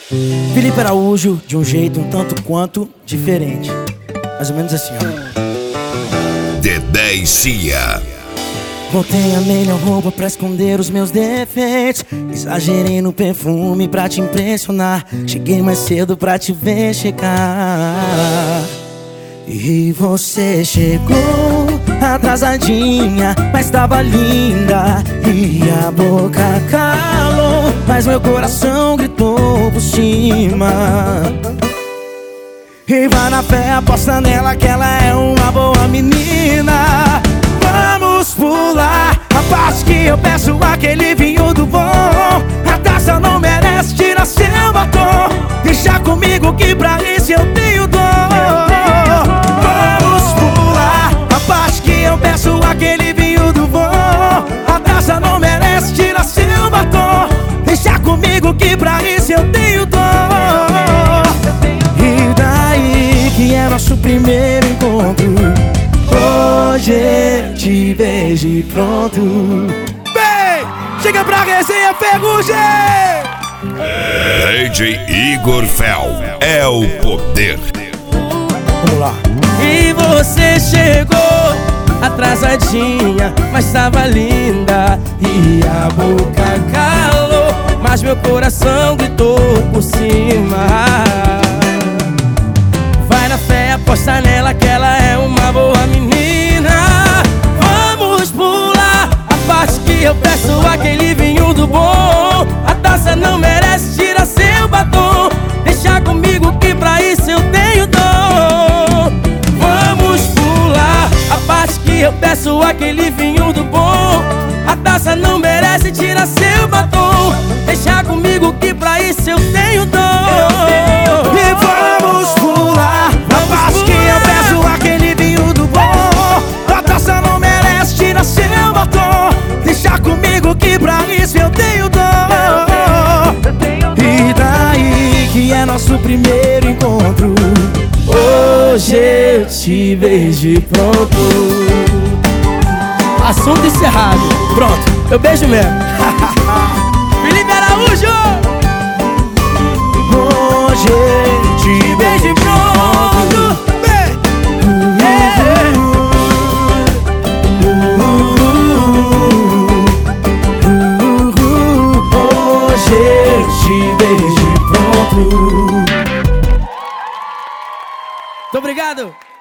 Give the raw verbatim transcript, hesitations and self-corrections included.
Felipe Araújo, de um jeito um tanto quanto diferente. Mais ou menos assim, ó. Dedé e Cia. Botei a melhor roupa pra esconder os meus defeitos. Exagerei no perfume pra te impressionar. Cheguei mais cedo pra te ver chegar. E você chegou atrasadinha, mas tava linda. E a boca calou, mas meu coração gritou por cima. E vai na fé, aposta nela que ela é uma boa menina. Vamos pular a parte que eu peço aquele vinho do bom. A taça não merece, tira seu batom. Deixa comigo que pra isso eu tenho dor. Vamos pular a parte que eu peço aquele vinho do bom. A taça não merece, tira seu batom. Deixa comigo que pra isso eu tenho dor. E daí que é nosso primeiro encontro. Hoje eu te vejo e pronto. Bem, chega pra resenha, Ferrugem! D J Igor Fel é o poder. Vamos lá. E você chegou atrasadinha, mas tava linda. E a boca calou, mas meu coração gritou por cima. Vai na fé, aposta nela que ela é uma boa menina. Vamos pular a parte que eu peço aquele vinho do bom. A taça não merece, tira seu batom. Deixa comigo que pra isso eu tenho dor. Vamos pular a parte que eu peço aquele vinho do bom. A taça não merece, tira seu batom. Deixa comigo que pra isso eu tenho dor. E vamos pular a parte que eu peço aquele vinho do bom. A taça não merece, tira seu batom. Deixa comigo que pra isso eu tenho dor. E daí que é nosso primeiro encontro. Hoje eu te vejo e pronto. Assunto encerrado. Pronto, eu beijo mesmo. Felipe Araújo. Hoje eu te beijo e pronto. Hoje eu te beijo e pronto. Muito obrigado.